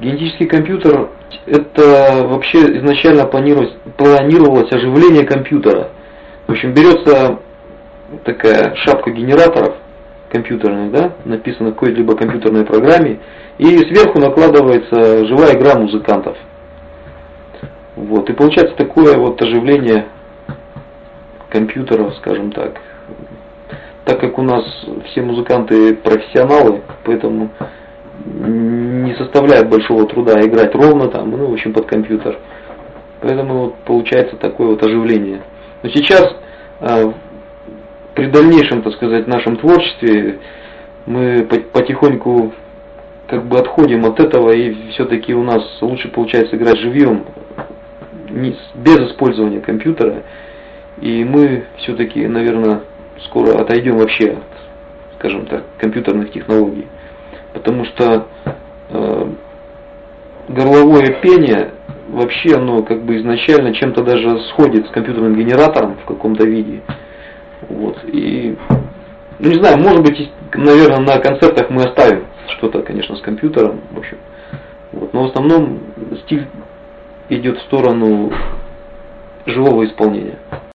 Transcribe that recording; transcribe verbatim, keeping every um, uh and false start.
Генетический компьютер – это вообще изначально планировалось, планировалось оживление компьютера. В общем, берется такая шапка генераторов компьютерных, да, написано в какой-либо компьютерной программе, и сверху накладывается живая игра музыкантов. Вот, и получается такое вот оживление компьютеров, скажем так. Так как у нас все музыканты профессионалы, поэтому не составляет большого труда играть ровно там, ну, в общем, под компьютер. Поэтому вот получается такое вот оживление. Но сейчас, при дальнейшем, так сказать, нашем творчестве, мы потихоньку как бы отходим от этого, и все-таки у нас лучше получается играть живьем, без использования компьютера. И мы все-таки, наверное, скоро отойдем вообще от, скажем так, компьютерных технологий. Потому что э, горловое пение вообще оно как бы изначально чем-то даже сходит с компьютерным генератором в каком-то виде. Вот. И, ну не знаю, может быть, наверное, на концертах мы оставим что-то, конечно, с компьютером. В общем. Вот. Но в основном стиль идет в сторону живого исполнения.